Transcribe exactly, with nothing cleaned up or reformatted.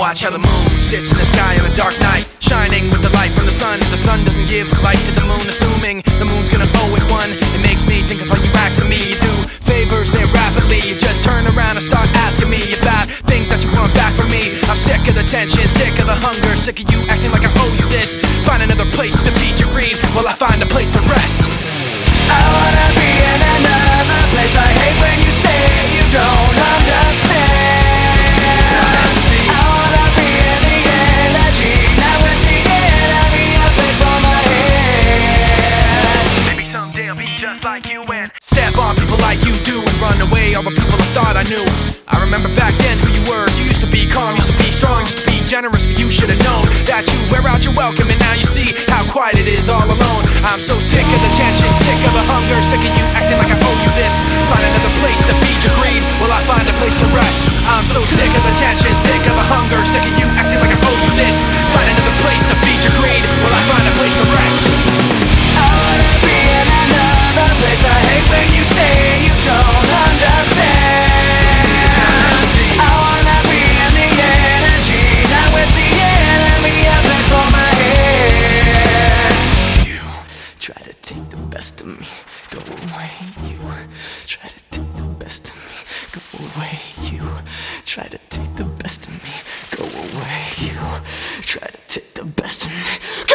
watch how the moon sits in the sky on a dark night, shining with the light from the sun. The sun doesn't give light to the moon, assuming the moon's gonna owe it one. It makes me think of how you act to me. You do favors there rapidly, you just turn around and start asking me about things that you want back from me. I'm sick of the tension, sick of the hunger, sick of you acting like I owe you this. Find another place to feed your greed while I find a place to rest. I wanna be in another place. I hate when you say you don't understand. I wanna be in the energy, not with the enemy, a place for my head. Maybe someday I'll be just like you and step on people like you do and run away all the people I thought I knew. I remember back then who you were. You used to be calm, used to be strong, used to be generous, but you should have known that you wear out your welcome, and now you see how quiet it is all alone. I'm so sick of the tension, sick of the hunger, sick of you acting like I owe you this. Find another place to feed your greed while I find a place to rest. I'm so sick of the tension, sick of the hunger, sick of you acting like I owe you this. Find another place to feed your greed while I find a place to rest. I wanna be in another place. I hate when you say you don't understand. I wanna be in the energy, not with the enemy, a place for my head. You try to take the best of me, go away. You try to take the best of me, go away. You try to take the best of me, go away. You try to take the best of me.